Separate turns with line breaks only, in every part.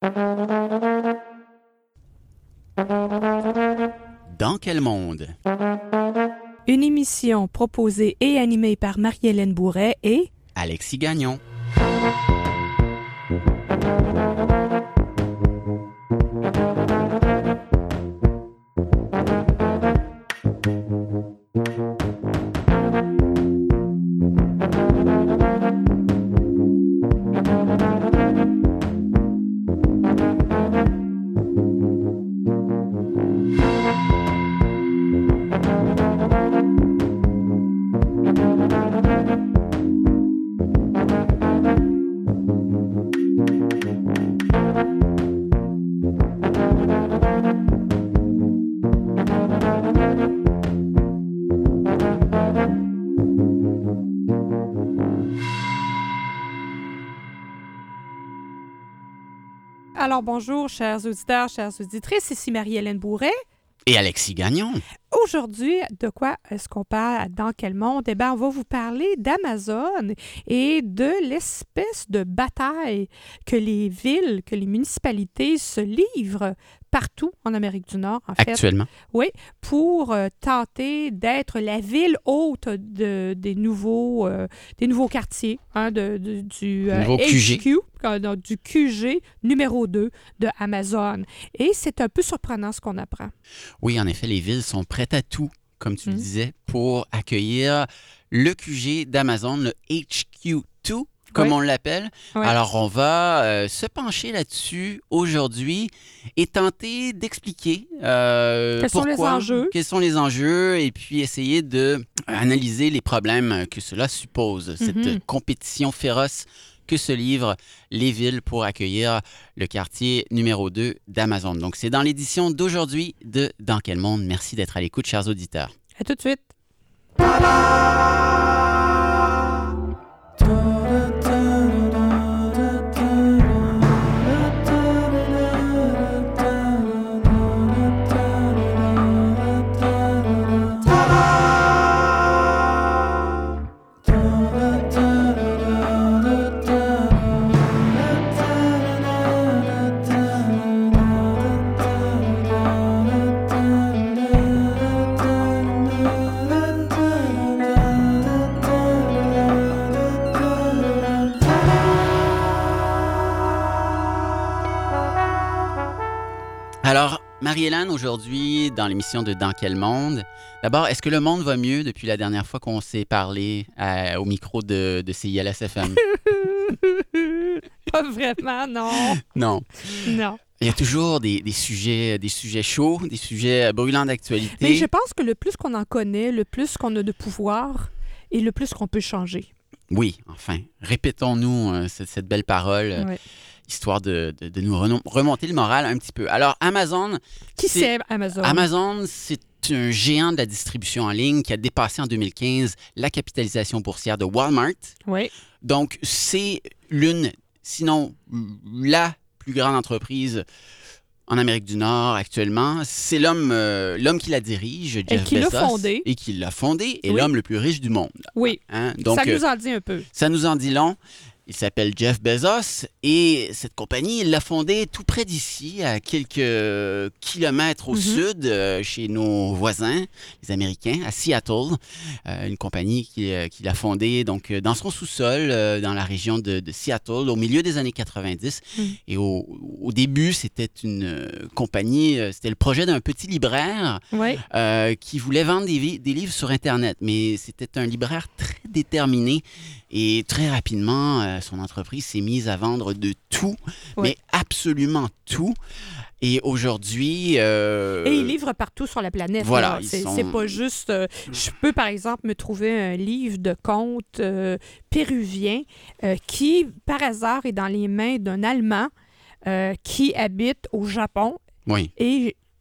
Dans quel monde?
Une émission proposée et animée par Marie-Hélène Bourret et
Alexis Gagnon.
Alors bonjour, chers auditeurs, chères auditrices, ici Marie-Hélène Bourret.
Et Alexis Gagnon.
Aujourd'hui, de quoi est-ce qu'on parle? Dans quel monde? Eh bien, on va vous parler d'Amazon et de l'espèce de bataille que les villes, que les municipalités se livrent partout en Amérique du Nord, en fait.
Actuellement.
Oui, pour tenter d'être la ville hôte des nouveaux quartiers, hein, du
Nouveau QG.
HQ, du QG numéro 2 de Amazon. Et c'est un peu surprenant ce qu'on apprend.
Oui, en effet, les villes sont prêtes à tout, comme tu le disais, pour accueillir le QG d'Amazon, le HQ2, comme on l'appelle.
Ouais.
Alors, on va se pencher là-dessus aujourd'hui et tenter d'expliquer
quels sont les enjeux,
et puis essayer d'analyser les problèmes que cela suppose, cette compétition féroce que se livrent les villes pour accueillir le quartier numéro 2 d'Amazon. Donc, c'est dans l'édition d'aujourd'hui de Dans quel monde? Merci d'être à l'écoute, chers auditeurs.
À tout de suite.
Alors, Marie-Hélène, aujourd'hui, dans l'émission de Dans quel monde? D'abord, est-ce que le monde va mieux depuis la dernière fois qu'on s'est parlé au micro de CILS-FM?
Pas vraiment, non.
Non.
Non.
Il y a toujours des sujets chauds, des sujets brûlants d'actualité.
Mais je pense que le plus qu'on en connaît, le plus qu'on a de pouvoir et le plus qu'on peut changer.
Oui, enfin, répétons-nous cette belle parole.
Ouais.
Histoire de nous remonter le moral un petit peu. Alors, Amazon...
Qui c'est Amazon?
Amazon, c'est un géant de la distribution en ligne qui a dépassé en 2015 la capitalisation boursière de Walmart.
Oui.
Donc, c'est l'une, sinon la plus grande entreprise en Amérique du Nord actuellement. C'est l'homme qui la dirige, Jeff Bezos. Et qui l'a fondé, et l'homme le plus riche du monde.
Oui.
Hein? Donc,
ça nous en dit un peu.
Ça nous en dit long. Il s'appelle Jeff Bezos et cette compagnie, il l'a fondée tout près d'ici, à quelques kilomètres au sud, chez nos voisins, les Américains, à Seattle. Une compagnie qu'il a fondée donc, dans son sous-sol, dans la région de Seattle, au milieu des années 90. Et au début, c'était une compagnie, c'était le projet d'un petit libraire qui voulait vendre des livres sur Internet. Mais c'était un libraire très déterminé et très rapidement, son entreprise s'est mise à vendre de tout, mais absolument tout. Et aujourd'hui...
Et ils livrent partout sur la planète.
Voilà.
C'est pas juste... je peux, par exemple, me trouver un livre de contes péruvien qui, par hasard, est dans les mains d'un Allemand qui habite au Japon.
Oui.
Et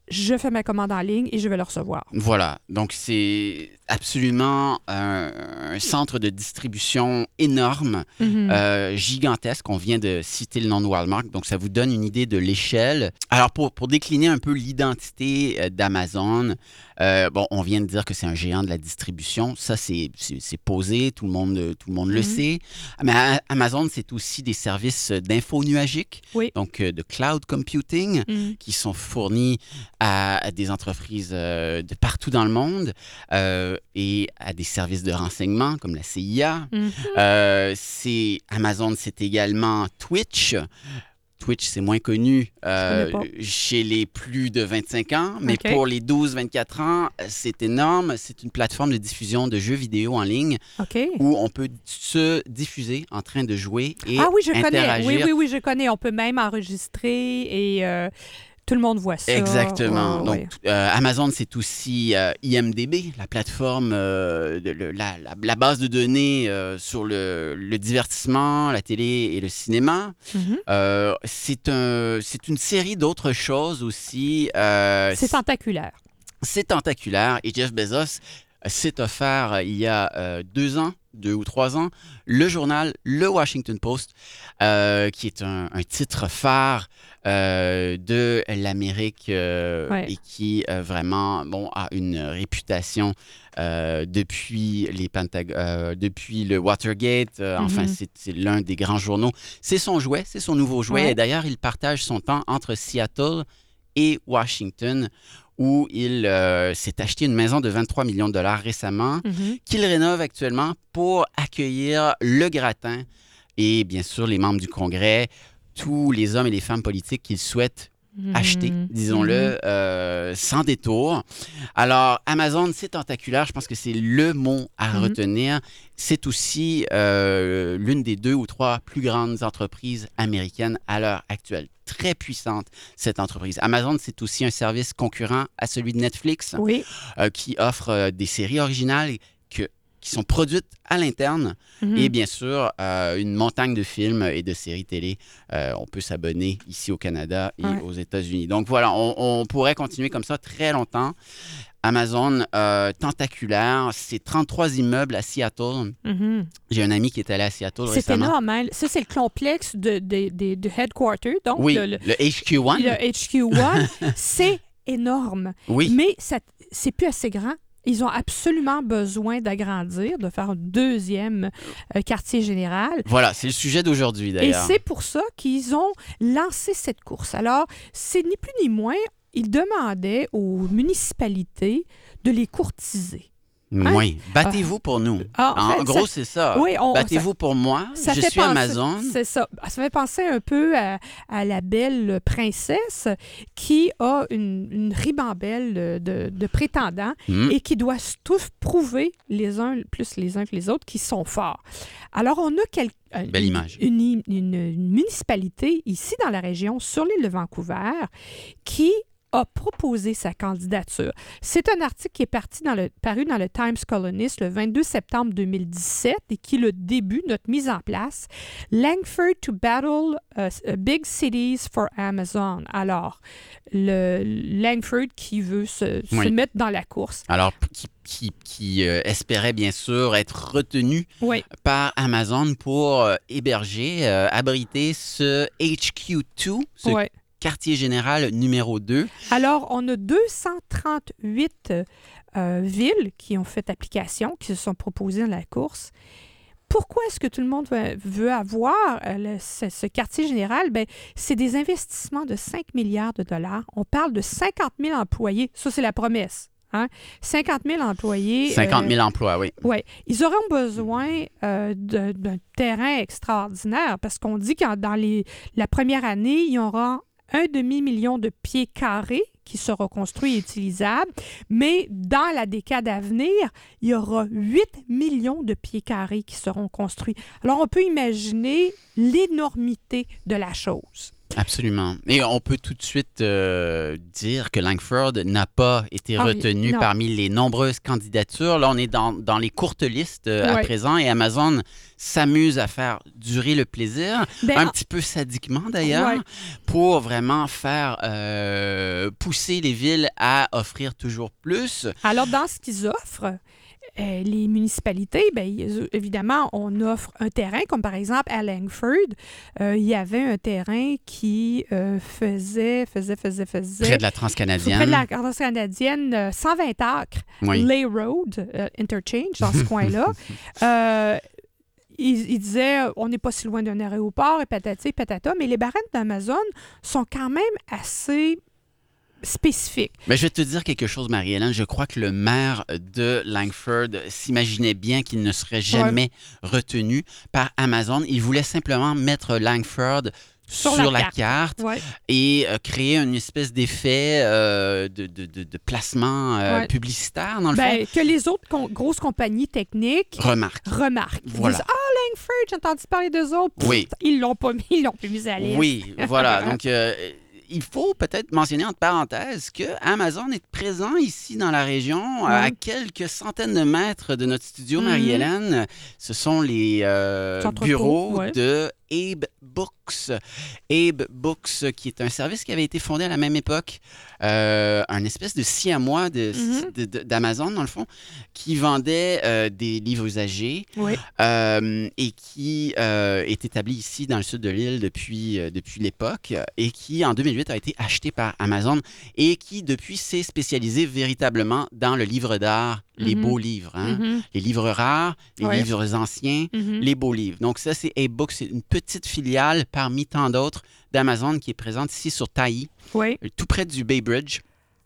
je fais ma commande en ligne et je vais le recevoir.
Voilà. Donc, c'est absolument un centre de distribution énorme, gigantesque. On vient de citer le nom de Walmart. Donc, ça vous donne une idée de l'échelle. Alors, pour décliner un peu l'identité d'Amazon, on vient de dire que c'est un géant de la distribution. Ça, c'est posé. Tout le monde le sait. Mais Amazon, c'est aussi des services d'info nuagique, donc de cloud computing, qui sont fournis à des entreprises de partout dans le monde et à des services de renseignement comme la CIA. Amazon, c'est également Twitch. Twitch, c'est moins connu chez les plus de 25 ans, mais pour les 12-24 ans, c'est énorme. C'est une plateforme de diffusion de jeux vidéo en ligne où on peut se diffuser en train de jouer et interagir.
Oui, je connais. On peut même enregistrer et... tout le monde voit ça.
Exactement. Donc, Amazon, c'est aussi IMDb, la plateforme, la base de données sur le divertissement, la télé et le cinéma. C'est une série d'autres choses aussi.
C'est tentaculaire.
C'est tentaculaire. Et Jeff Bezos s'est offert il y a 2 ou 3 ans, le journal Le Washington Post, qui est un titre phare de l'Amérique et qui vraiment a une réputation depuis le Watergate. Enfin, c'est l'un des grands journaux. C'est son jouet, c'est son nouveau jouet. Et d'ailleurs, il partage son temps entre Seattle et Washington, où il s'est acheté une maison de 23 millions de dollars récemment, qu'il rénove actuellement pour accueillir le gratin et bien sûr les membres du Congrès, tous les hommes et les femmes politiques qu'il souhaite acheter, disons-le, sans détour. Alors, Amazon, c'est tentaculaire. Je pense que c'est le mot à retenir. C'est aussi l'une des 2 ou 3 plus grandes entreprises américaines à l'heure actuelle. Très puissante, cette entreprise. Amazon, c'est aussi un service concurrent à celui de Netflix, qui offre des séries originales qui sont produites à l'interne et bien sûr, une montagne de films et de séries télé. On peut s'abonner ici au Canada et aux États-Unis. Donc voilà, on pourrait continuer comme ça très longtemps. Amazon, tentaculaire, c'est 33 immeubles à Seattle. J'ai un ami qui est allé à Seattle récemment.
C'est énorme, hein? Ça, c'est le complexe de headquarters. Donc
oui, le HQ1.
Le HQ1, c'est énorme.
Oui.
Mais c'est plus assez grand. Ils ont absolument besoin d'agrandir, de faire un 2e quartier général.
Voilà, c'est le sujet d'aujourd'hui, d'ailleurs.
Et c'est pour ça qu'ils ont lancé cette course. Alors, c'est ni plus ni moins, ils demandaient aux municipalités de les courtiser.
Oui, battez-vous pour nous. En gros, c'est ça.
Oui,
battez-vous pour moi. Je suis Amazon.
C'est ça. Ça fait penser un peu à la belle princesse qui a une ribambelle de prétendants et qui doit tous prouver les uns que les autres qu'ils sont forts. Alors, on a
belle image.
Une municipalité ici dans la région, sur l'île de Vancouver, qui a proposé sa candidature. C'est un article qui est paru dans le Times Colonist le 22 septembre 2017 et qui est le début de notre mise en place. Langford to battle big cities for Amazon. Alors, le Langford qui veut se mettre dans la course.
Alors, qui espérait bien sûr être retenu par Amazon pour héberger, abriter ce HQ2, ce quartier général numéro 2.
Alors, on a 238 villes qui ont fait application, qui se sont proposées dans la course. Pourquoi est-ce que tout le monde veut avoir ce quartier général? Bien, c'est des investissements de 5 milliards de dollars. On parle de 50 000 employés. Ça, c'est la promesse. 50 000 employés.
50 000 emplois, oui.
Oui. Ils auront besoin d'un terrain extraordinaire parce qu'on dit que dans la première année, il y aura 1,5 million de pieds carrés qui seront construits et utilisables, mais dans la décade à venir, il y aura 8 millions de pieds carrés qui seront construits. Alors, on peut imaginer l'énormité de la chose.
Absolument. Et on peut tout de suite dire que Langford n'a pas été retenu parmi les nombreuses candidatures. Là, on est dans les courtes listes à présent et Amazon s'amuse à faire durer le plaisir, un petit peu sadiquement d'ailleurs, pour vraiment faire pousser les villes à offrir toujours plus.
Alors, dans ce qu'ils offrent, les municipalités, bien, évidemment, on offre un terrain, comme par exemple à Langford, il y avait un terrain qui faisait...
Près de la Transcanadienne.
Près de la Transcanadienne, 120 acres, Lay Road, Interchange, dans ce coin-là. Il disait, on n'est pas si loin d'un aéroport, et patati, patata, mais les barèmes d'Amazon sont quand même assez spécifiques.
Mais je vais te dire quelque chose, Marie-Hélène. Je crois que le maire de Langford s'imaginait bien qu'il ne serait jamais retenu par Amazon. Il voulait simplement mettre Langford sur la carte et créer une espèce d'effet de placement publicitaire, dans le fond.
Que les autres grosses compagnies techniques remarquent.
Voilà.
Ils disent, Langford, j'ai entendu parler d'eux autres.
Oui.
Ils l'ont pas mis, ils l'ont plus mis à l'aise.
Oui, voilà. Donc, il faut peut-être mentionner entre parenthèses que Amazon est présent ici dans la région, à quelques centaines de mètres de notre studio, Marie-Hélène. Ce sont les bureaux de Abe Books. Abe Books, qui est un service qui avait été fondé à la même époque, un espèce de siamois d'Amazon, dans le fond, qui vendait des livres usagés et qui est établi ici dans le sud de l'île depuis l'époque et qui, en 2008, a été acheté par Amazon et qui, depuis, s'est spécialisé véritablement dans le livre d'art, les beaux livres, les livres rares, les livres anciens, les beaux livres. Donc ça, c'est Abe Books, c'est une petite filiale parmi tant d'autres d'Amazon qui est présente ici sur Taï, tout près du Bay Bridge.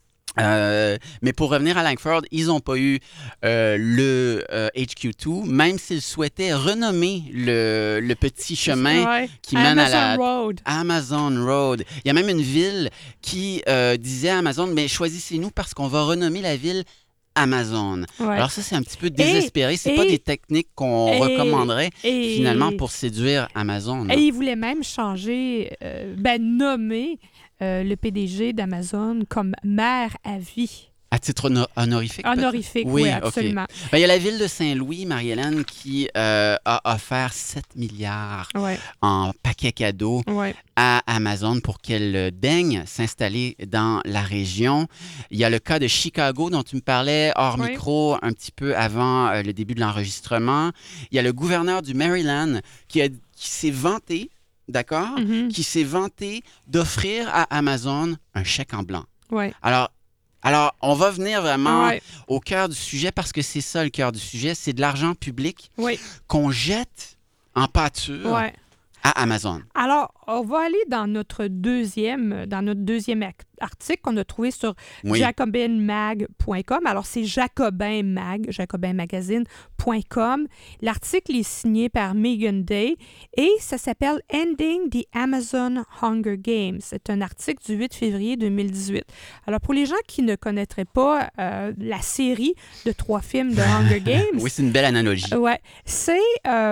Mais pour revenir à Langford, ils n'ont pas eu le HQ2, même s'ils souhaitaient renommer le petit chemin qui mène à la Amazon Road. Il y a même une ville qui disait à Amazon, mais choisissez-nous parce qu'on va renommer la ville Amazon. Alors ça, c'est un petit peu désespéré. C'est pas des techniques qu'on recommanderait finalement pour séduire Amazon.
Et ils voulaient même changer, nommer le PDG d'Amazon comme maire à vie.
À titre honorifique?
Honorifique, oui, absolument.
Okay. Il y a la ville de Saint-Louis, Marie-Hélène, qui a offert 7 milliards en paquets cadeaux à Amazon pour qu'elle daigne s'installer dans la région. Il y a le cas de Chicago dont tu me parlais hors micro un petit peu avant le début de l'enregistrement. Il y a le gouverneur du Maryland qui s'est vanté, qui s'est vanté d'offrir à Amazon un chèque en blanc. Alors, on va venir vraiment au cœur du sujet parce que c'est ça le cœur du sujet, c'est de l'argent public qu'on jette en pâture à Amazon.
Alors, on va aller dans notre deuxième article qu'on a trouvé sur jacobinmag.com. Alors, c'est jacobinmagazine.com. L'article est signé par Megan Day et ça s'appelle « Ending the Amazon Hunger Games ». C'est un article du 8 février 2018. Alors, pour les gens qui ne connaîtraient pas la série de 3 films de Hunger Games...
Oui, c'est une belle analogie.
C'est...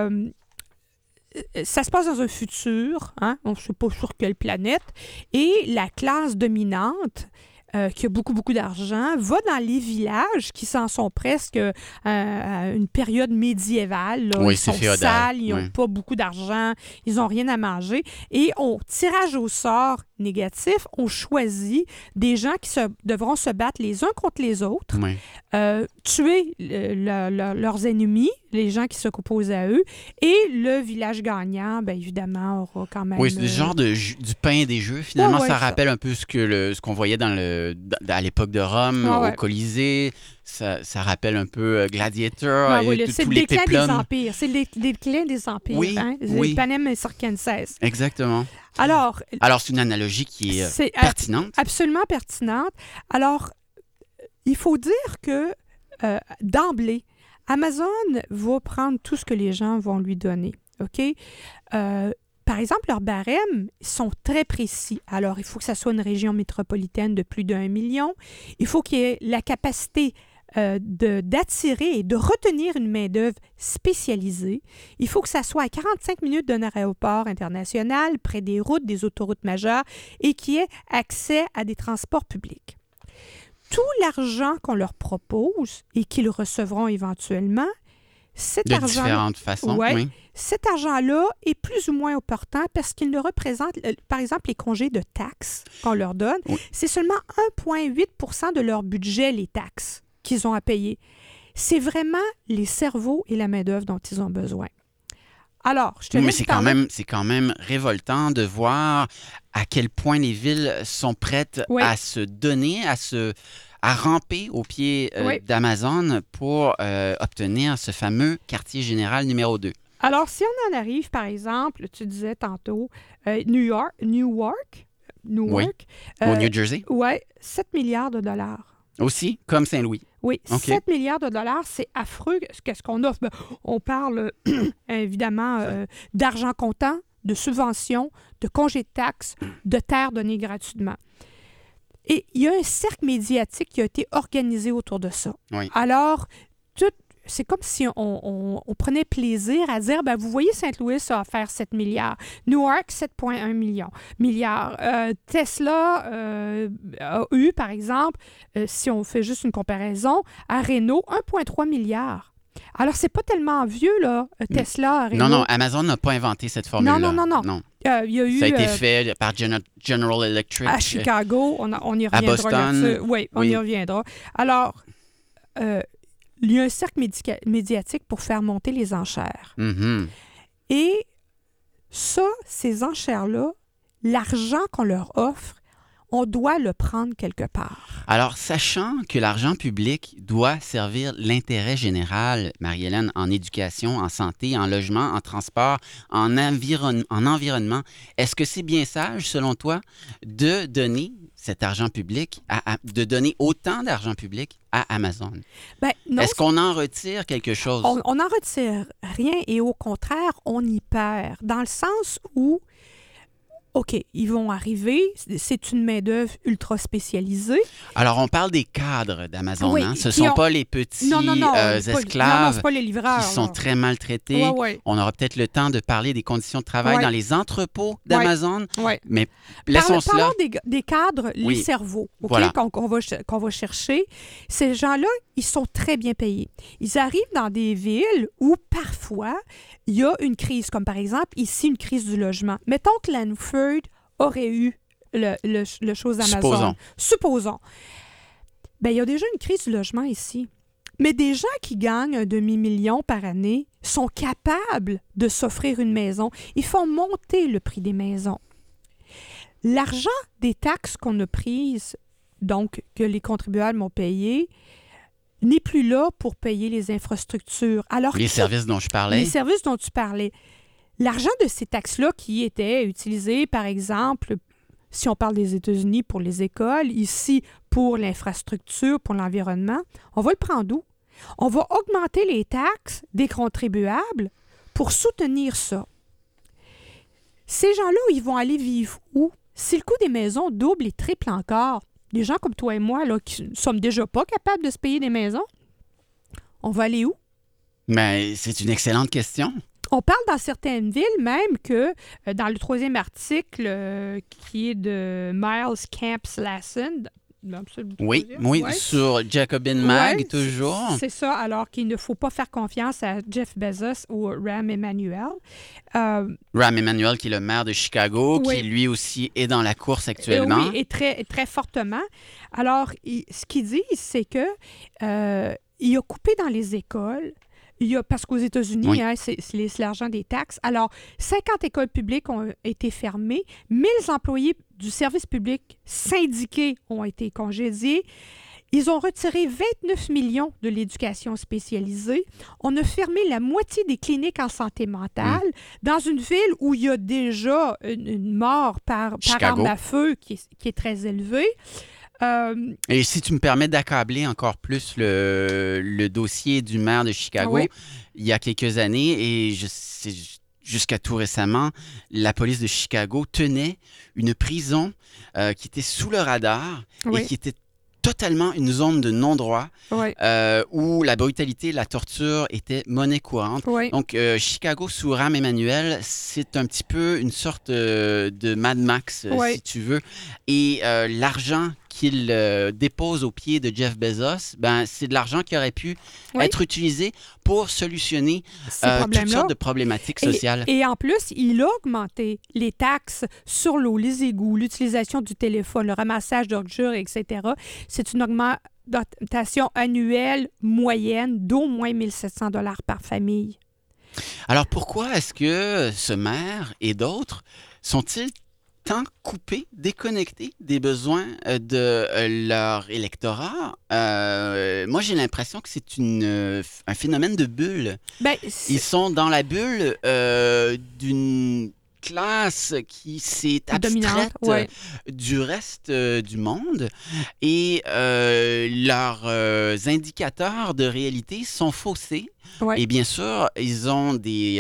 ça se passe dans un futur, on ne sait pas sur quelle planète, et la classe dominante, qui a beaucoup, beaucoup d'argent, va dans les villages qui s'en sont presque à une période médiévale. Là. Ils sont sales, ils n'ont pas beaucoup d'argent, ils n'ont rien à manger. Et on tirage au sort négatif, on choisit des gens qui devront se battre les uns contre les autres, tuer leurs ennemis, les gens qui s'opposent à eux, et le village gagnant, bien évidemment, aura quand même...
Oui, c'est le genre du pain des jeux. Finalement, ça rappelle un peu ce qu'on voyait à l'époque de Rome, au Colisée. Ça rappelle un peu Gladiator, tous les péplums.
C'est le déclin des empires. Panem et Circenses.
Exactement.
Alors,
c'est une analogie qui est pertinente.
Absolument pertinente. Alors, il faut dire que, d'emblée, Amazon va prendre tout ce que les gens vont lui donner. OK? Par exemple, leurs barèmes sont très précis. Alors, il faut que ça soit une région métropolitaine de plus d'1 million. Il faut qu'il y ait la capacité d'attirer et de retenir une main-d'œuvre spécialisée. Il faut que ça soit à 45 minutes d'un aéroport international, près des routes, des autoroutes majeures et qui ait accès à des transports publics. Tout l'argent qu'on leur propose et qu'ils recevront éventuellement,
différentes façons, oui.
Cet argent-là est plus ou moins opportun parce qu'il ne représente, par exemple, les congés de taxes qu'on leur donne, c'est seulement 1,8 % de leur budget, les taxes qu'ils ont à payer. C'est vraiment les cerveaux et la main-d'œuvre dont ils ont besoin. Alors, je te
mais
laisse
c'est quand même révoltant de voir à quel point les villes sont prêtes à se donner, à ramper au pied d'Amazon pour obtenir ce fameux quartier général numéro 2.
Alors, si on en arrive, par exemple, tu disais tantôt, Newark,
oui, au New Jersey.
Oui, 7 milliards de dollars.
Aussi, comme Saint-Louis.
Oui, 7 milliards de dollars, c'est affreux. Qu'est-ce qu'on offre? On parle évidemment d'argent comptant, de subventions, de congés de taxes, de terres données gratuitement. Et il y a un cercle médiatique qui a été organisé autour de ça.
Oui.
Alors, c'est comme si on prenait plaisir à dire, vous voyez, Saint-Louis a offert 7 milliards. Newark, 7,1 milliards. Tesla a eu, par exemple, si on fait juste une comparaison, à Renault, 1,3 milliard. Alors, c'est pas tellement vieux, là, Tesla, Renault.
Non, Amazon n'a pas inventé cette formule-là.
Non. Il y a eu,
ça a été fait par General Electric.
À Chicago, on y reviendra.
À Boston.
Oui, on y reviendra. Alors, il y a un cercle médiatique pour faire monter les enchères.
Mm-hmm.
Et ça, ces enchères-là, l'argent qu'on leur offre, on doit le prendre quelque part.
Alors, sachant que l'argent public doit servir l'intérêt général, Marie-Hélène, en éducation, en santé, en logement, en transport, en environnement, est-ce que c'est bien sage, selon toi, de donner cet argent public, de donner autant d'argent public à Amazon?
Non,
est-ce qu'on en retire quelque chose?
On n'en retire rien et au contraire, on y perd. Dans le sens où OK, ils vont arriver. C'est une main-d'œuvre ultra spécialisée.
Alors, on parle des cadres d'Amazon.
Oui,
Ce ne sont pas les petits esclaves
c'est pas les livreurs,
qui sont très maltraités.
Ouais.
On aura peut-être le temps de parler des conditions de travail dans les entrepôts d'Amazon.
Ouais.
Mais laissons cela.
Parlons des cadres, les cerveaux, qu'on va chercher. Ces gens-là, ils sont très bien payés. Ils arrivent dans des villes où, parfois, il y a une crise, comme par exemple, ici, une crise du logement. Mettons que Lanford aurait eu le chose d'Amazon. Supposons. Il y a déjà une crise du logement ici. Mais des gens qui gagnent 250 000 par année sont capables de s'offrir une maison. Ils font monter le prix des maisons. L'argent des taxes qu'on a prises, donc que les contribuables m'ont payé, n'est plus là pour payer les infrastructures. Alors
les services dont je parlais.
Les services dont tu parlais. L'argent de ces taxes-là qui étaient utilisées, par exemple, si on parle des États-Unis pour les écoles, ici pour l'infrastructure, pour l'environnement, on va le prendre d'où? On va augmenter les taxes des contribuables pour soutenir ça. Ces gens-là, ils vont aller vivre où? Si le coût des maisons double et triple encore, des gens comme toi et moi, là, qui ne sommes déjà pas capables de se payer des maisons, on va aller où?
Mais c'est une excellente question.
On parle dans certaines villes même que, dans le 3e article qui est de Miles Camps-Lassen,
oui, sur Jacobin Mag, toujours.
C'est ça, alors qu'il ne faut pas faire confiance à Jeff Bezos ou Rahm Emanuel.
Rahm Emanuel, qui est le maire de Chicago, qui lui aussi est dans la course actuellement.
Oui, et très, très fortement. Alors, ce qu'ils disent, c'est que il a coupé dans les écoles. Parce qu'aux États-Unis, c'est l'argent des taxes. Alors, 50 écoles publiques ont été fermées. 1000 employés du service public syndiqués ont été congédiés. Ils ont retiré 29 millions de l'éducation spécialisée. On a fermé la moitié des cliniques en santé mentale dans une ville où il y a déjà une mort par arme à feu qui est très élevée.
Et si tu me permets d'accabler encore plus le dossier du maire de Chicago, il y a quelques années, et jusqu'à tout récemment, la police de Chicago tenait une prison qui était sous le radar et qui était totalement une zone de non-droit
Oui.
où la brutalité, la torture étaient monnaie courante.
Oui.
Donc, Chicago sous Rahm Emanuel, c'est un petit peu une sorte de Mad Max,
Oui.
si tu veux. Et l'argent qu'il dépose aux pieds de Jeff Bezos, ben, c'est de l'argent qui aurait pu
Oui.
être utilisé pour solutionner
Ces
toutes
problèmes-là.
sortes de problématiques sociales.
Et en plus, il a augmenté les taxes sur l'eau, les égouts, l'utilisation du téléphone, le ramassage d'ordures, etc. C'est une augmentation annuelle moyenne d'au moins 1 700 $ par famille.
Alors, pourquoi est-ce que ce maire et d'autres sont-ils tant coupés, déconnectés des besoins de leur électorat? Moi, j'ai l'impression que c'est un phénomène de bulle.
Ben,
Ils sont dans la bulle d'une classe qui s'est abstraite du reste du monde et leurs indicateurs de réalité sont faussés.
Ouais.
Et bien sûr, ils ont des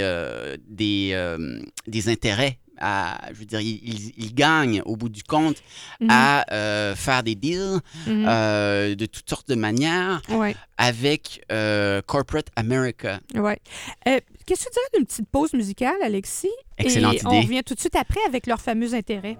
intérêts. Je veux dire, ils gagnent au bout du compte à faire des deals de toutes sortes de manières avec Corporate America.
Ouais. Qu'est-ce que tu dirais d'une petite pause musicale, Alexis?
Excellente
idée. On revient tout de suite après avec leurs fameux intérêts.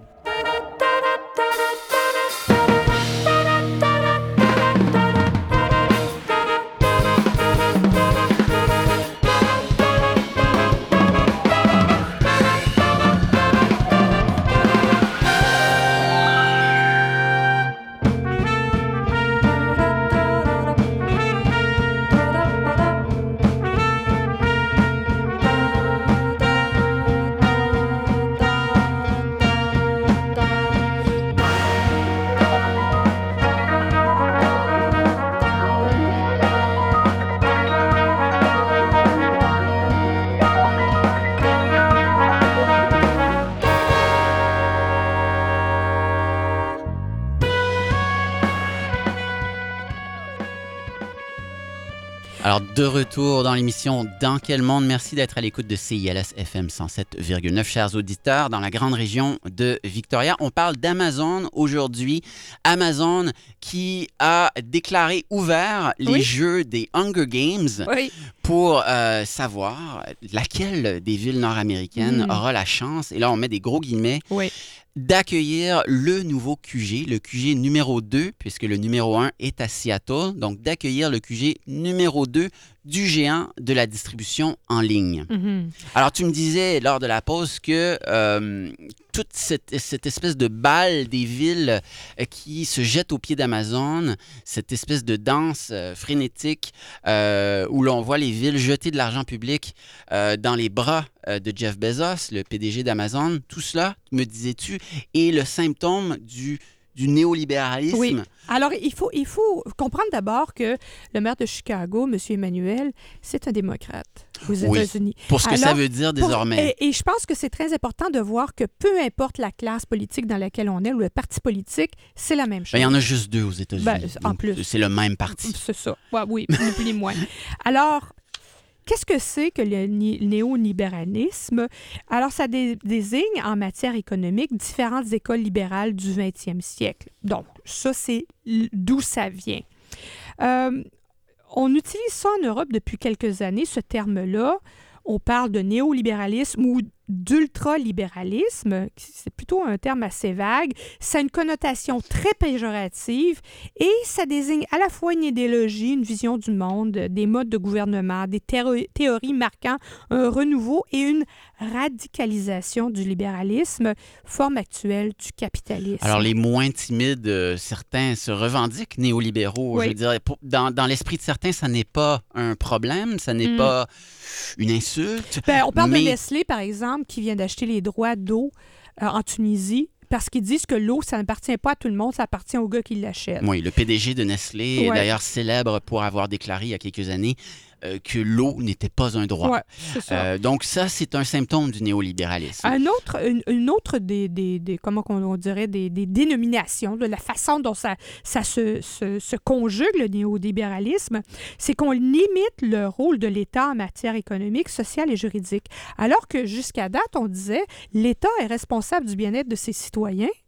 Alors, de retour dans l'émission Dans quel monde? Merci d'être à l'écoute de CILS FM 107,9, chers auditeurs, dans la grande région de Victoria. On parle d'Amazon aujourd'hui. Amazon qui a déclaré ouvert les jeux des Hunger Games pour savoir laquelle des villes nord-américaines aura la chance, et là on met des gros guillemets, d'accueillir le nouveau QG, le QG numéro 2, puisque le numéro 1 est à Seattle, donc d'accueillir le QG numéro 2 du géant de la distribution en ligne. Alors, tu me disais lors de la pause que toute cette espèce de balle des villes qui se jette aux pieds d'Amazon, cette espèce de danse frénétique où l'on voit les villes jeter de l'argent public dans les bras de Jeff Bezos, le PDG d'Amazon, tout cela, me disais-tu, est le symptôme du néolibéralisme.
Oui. Alors, il faut comprendre d'abord que le maire de Chicago, M. Emmanuel, c'est un démocrate aux États-Unis.
Pour ce que ça veut dire désormais.
Et je pense que c'est très important de voir que peu importe la classe politique dans laquelle on est, ou le parti politique, c'est la même chose.
Il y en a juste deux aux États-Unis.
En plus.
C'est le même parti.
C'est ça. Oui, ni plus ni moins. Alors, qu'est-ce que c'est que le néolibéralisme? Alors, ça désigne en matière économique différentes écoles libérales du 20e siècle. Donc, ça, c'est d'où ça vient. On utilise ça en Europe depuis quelques années, ce terme-là. On parle de néolibéralisme ou d'ultralibéralisme, c'est plutôt un terme assez vague. Ça a une connotation très péjorative et ça désigne à la fois une idéologie, une vision du monde, des modes de gouvernement, des théories marquant un renouveau et une radicalisation du libéralisme, forme actuelle du capitalisme.
Alors, les moins timides, certains se revendiquent néolibéraux. Je veux dire, dans l'esprit de certains, ça n'est pas un problème, ça n'est pas une insulte.
On parle de Nestlé, par exemple, qui vient d'acheter les droits d'eau en Tunisie parce qu'ils disent que l'eau, ça n'appartient pas à tout le monde, ça appartient au gars qui l'achète.
Oui, le PDG de Nestlé est d'ailleurs célèbre pour avoir déclaré il y a quelques années que l'eau n'était pas un droit.
Ouais, c'est ça.
Donc ça, c'est un symptôme du néolibéralisme.
Une autre des comment on dirait, des dénominations, de la façon dont ça se conjugue, le néolibéralisme, c'est qu'on limite le rôle de l'État en matière économique, sociale et juridique. Alors que jusqu'à date, on disait l'État est responsable du bien-être de ses citoyens,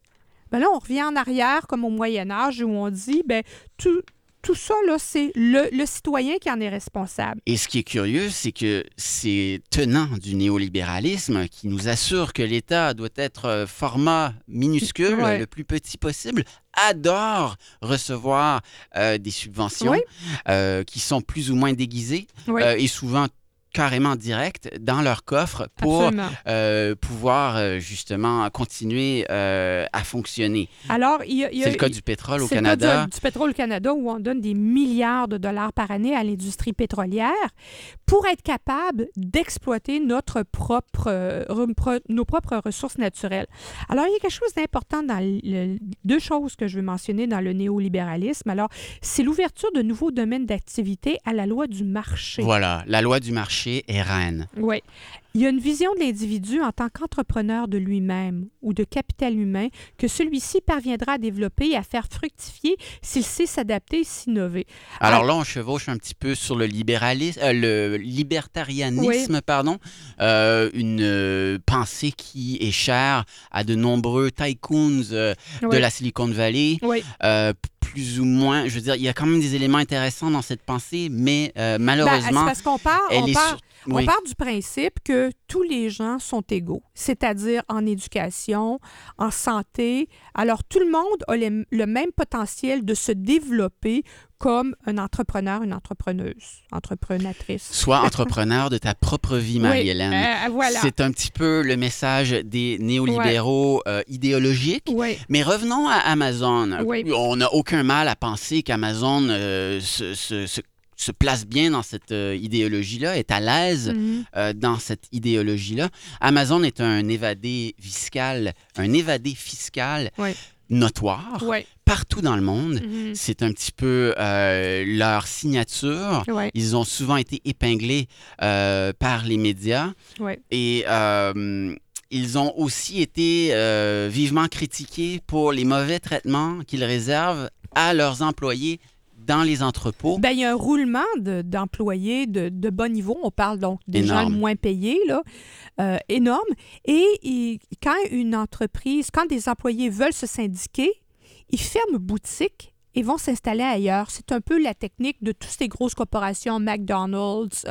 Ben là, on revient en arrière, comme au Moyen Âge, où on dit, ben tout ça, là, c'est le citoyen qui en est responsable.
Et ce qui est curieux, c'est que ces tenants du néolibéralisme qui nous assurent que l'État doit être format minuscule, le plus petit possible, adorent recevoir des subventions qui sont plus ou moins déguisées et souvent carrément direct dans leur coffre pour pouvoir justement continuer à fonctionner.
Alors,
c'est le cas du pétrole au Canada.
C'est le cas du pétrole au Canada où on donne des milliards de dollars par année à l'industrie pétrolière pour être capable d'exploiter nos propres ressources naturelles. Alors, il y a quelque chose d'important deux choses que je veux mentionner dans le néolibéralisme. Alors, c'est l'ouverture de nouveaux domaines d'activité à la loi du marché.
Voilà, la loi du marché est reine.
Oui. Il y a une vision de l'individu en tant qu'entrepreneur de lui-même ou de capital humain que celui-ci parviendra à développer et à faire fructifier s'il sait s'adapter et s'innover.
Alors là, on chevauche un petit peu sur le libertarianisme, une pensée qui est chère à de nombreux tycoons de la Silicon Valley. Plus ou moins, je veux dire, il y a quand même des éléments intéressants dans cette pensée, mais malheureusement,
c'est parce qu'on part du principe que tous les gens sont égaux, c'est-à-dire en éducation, en santé. Alors, tout le monde a le même potentiel de se développer comme un entrepreneur, une entreprenatrice.
Sois entrepreneur de ta propre vie, Marie-Hélène.
Voilà.
C'est un petit peu le message des néolibéraux idéologiques. Mais revenons à Amazon. On n'a aucun mal à penser qu'Amazon se place bien dans cette idéologie-là, est à l'aise dans cette idéologie-là. Amazon est un évadé fiscal notoire. Partout dans le monde. C'est un petit peu leur signature. Ils ont souvent été épinglés par les médias. Et ils ont aussi été vivement critiqués pour les mauvais traitements qu'ils réservent à leurs employés dans les entrepôts.
Il y a un roulement d'employés de bas niveau. On parle donc des gens moins payés, là, énorme. Et quand des employés veulent se syndiquer, ils ferment boutique et vont s'installer ailleurs. C'est un peu la technique de toutes ces grosses corporations, McDonald's,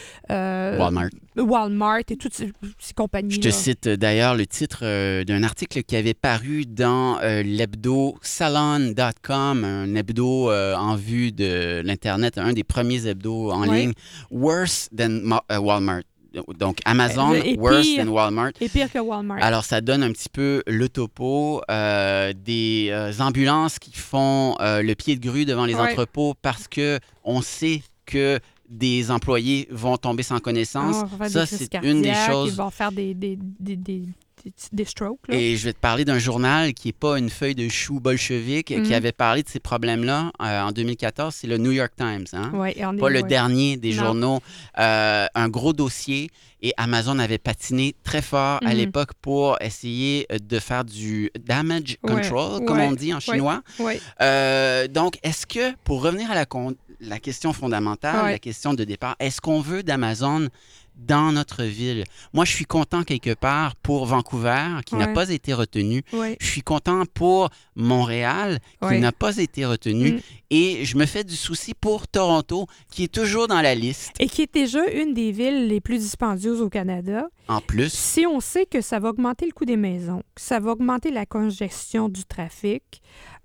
Walmart et toutes ces compagnies.
Je te cite d'ailleurs le titre d'un article qui avait paru dans l'hebdo Salon.com, un hebdo en vue de l'Internet, un des premiers hebdos en ligne. Worse than Walmart. Donc, Amazon, worse than Walmart.
Et pire que Walmart.
Alors, ça donne un petit peu le topo des ambulances qui font le pied de grue devant les entrepôts parce qu'on sait que des employés vont tomber sans connaissance. Ça, c'est une des choses.
Ils vont faire des strokes. Là.
Et je vais te parler d'un journal qui n'est pas une feuille de chou bolchevique qui avait parlé de ces problèmes-là en 2014. C'est le New York Times. Pas le dernier des journaux. Un gros dossier. Et Amazon avait patiné très fort à l'époque pour essayer de faire du damage control, comme on dit en chinois. Donc, est-ce que, pour revenir à la question fondamentale, la question de départ, est-ce qu'on veut d'Amazon dans notre ville? Moi, je suis content quelque part pour Vancouver, qui n'a pas été retenu. Je suis content pour Montréal, qui n'a pas été retenu. Et je me fais du souci pour Toronto, qui est toujours dans la liste.
Et qui est déjà une des villes les plus dispendieuses au Canada.
En plus.
Si on sait que ça va augmenter le coût des maisons, que ça va augmenter la congestion du trafic,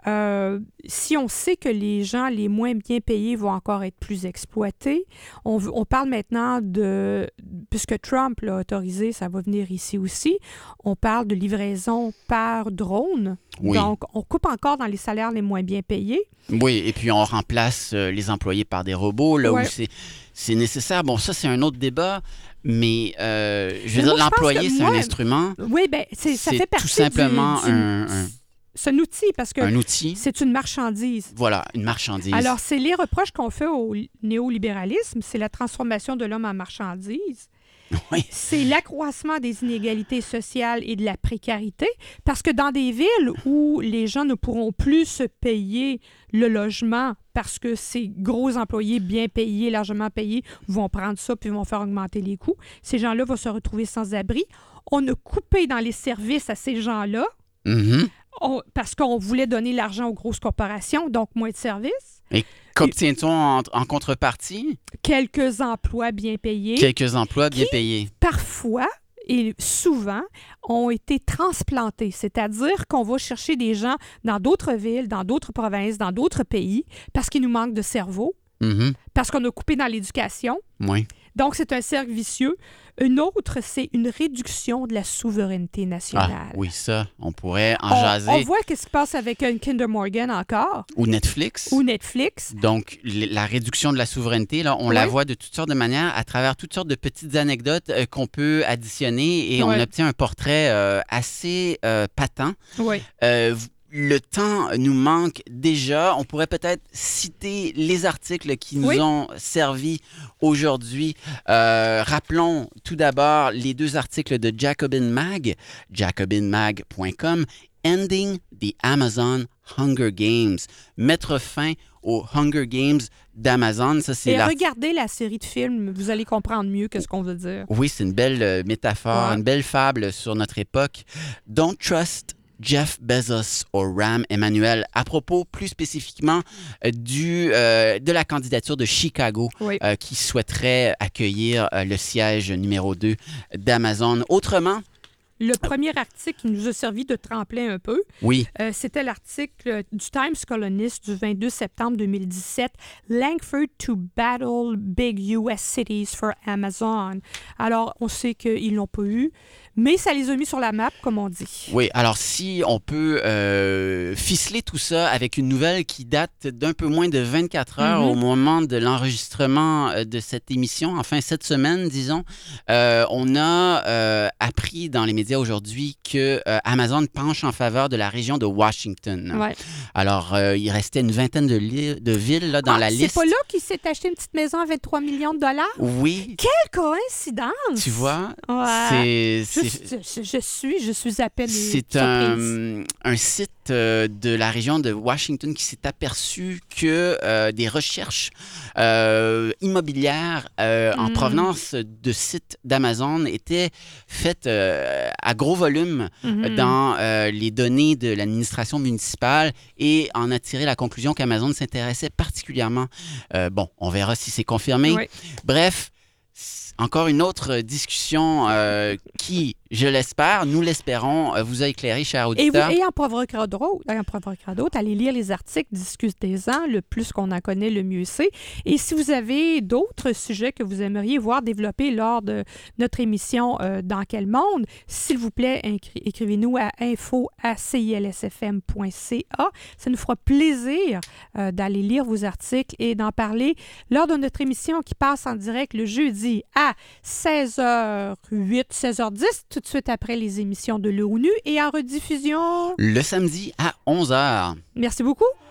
si on sait que les gens les moins bien payés vont encore être plus exploités, on parle maintenant puisque Trump l'a autorisé, ça va venir ici aussi, on parle de livraison par drone. Donc, on coupe encore dans les salaires les moins bien payés.
Oui, et puis on remplace les employés par des robots, là où c'est nécessaire. Bon, ça, c'est un autre débat, mais je veux dire, l'employé, c'est un instrument.
Oui, bien, ça fait partie
tout simplement
c'est un outil parce que c'est une marchandise.
Voilà, une marchandise.
Alors, c'est les reproches qu'on fait au néolibéralisme, c'est la transformation de l'homme en marchandise. C'est l'accroissement des inégalités sociales et de la précarité, parce que dans des villes où les gens ne pourront plus se payer le logement parce que ces gros employés bien payés, largement payés, vont prendre ça puis vont faire augmenter les coûts, ces gens-là vont se retrouver sans abri. On a coupé dans les services à ces gens-là. parce qu'on voulait donner l'argent aux grosses corporations, donc moins de services.
Et qu'obtient-on en contrepartie?
Quelques emplois bien payés.
Quelques emplois bien payés.
Parfois et souvent ont été transplantés, c'est-à-dire qu'on va chercher des gens dans d'autres villes, dans d'autres provinces, dans d'autres pays, parce qu'il nous manque de cerveau, parce qu'on a coupé dans l'éducation.
Oui.
Donc, c'est un cercle vicieux. Une autre, c'est une réduction de la souveraineté nationale.
Ah, oui, ça, on pourrait en jaser.
On voit ce qui se passe avec un Kinder Morgan encore.
Ou Netflix. Donc, la réduction de la souveraineté, là, on la voit de toutes sortes de manières, à travers toutes sortes de petites anecdotes qu'on peut additionner et on obtient un portrait assez patent.
Oui.
Le temps nous manque déjà. On pourrait peut-être citer les articles qui nous ont servi aujourd'hui. Rappelons tout d'abord les 2 articles de Jacobin Mag, jacobinmag.com, Ending the Amazon Hunger Games. Mettre fin aux Hunger Games d'Amazon. Ça, c'est
regardez la série de films, vous allez comprendre mieux que ce qu'on veut dire.
Oui, c'est une belle métaphore, une belle fable sur notre époque. Don't trust Jeff Bezos ou Rahm Emanuel, à propos plus spécifiquement de la candidature de Chicago qui souhaiterait accueillir le siège numéro 2 d'Amazon. Autrement,
le premier article qui nous a servi de tremplin un peu, c'était l'article du Times Colonist du 22 septembre 2017, « Langford to battle big US cities for Amazon ». Alors, on sait qu'ils ne l'ont pas eu, mais ça les a mis sur la map, comme on dit.
Oui, alors si on peut ficeler tout ça avec une nouvelle qui date d'un peu moins de 24 heures au moment de l'enregistrement de cette émission, enfin cette semaine, disons, on a appris dans les médias aujourd'hui que Amazon penche en faveur de la région de Washington.
Ouais.
Alors, il restait une vingtaine de villes là, dans la liste.
C'est pas là qu'il s'est acheté une petite maison à 23 millions de dollars?
Oui.
Quelle coïncidence!
Tu vois?
Ouais. Je suis à peine
c'est un site de la région de Washington qui s'est aperçu que des recherches immobilières en provenance de sites d'Amazon étaient faites à gros volume dans les données de l'administration municipale et en a tiré la conclusion qu'Amazon s'intéressait particulièrement. Bon, on verra si c'est confirmé. Oui. Bref, encore une autre discussion qui, je l'espère, nous l'espérons, vous a éclairé, chers auditeurs.
Et en provoquera d'autres. Allez lire les articles, discutez-en. Le plus qu'on en connaît, le mieux c'est. Et si vous avez d'autres sujets que vous aimeriez voir développés lors de notre émission Dans quel monde, s'il vous plaît, écrivez-nous à info@cilsfm.ca. Ça nous fera plaisir d'aller lire vos articles et d'en parler lors de notre émission qui passe en direct le jeudi à 16h08, 16h10, tout de suite après les émissions de l'ONU et en rediffusion
le samedi à 11h.
Merci beaucoup.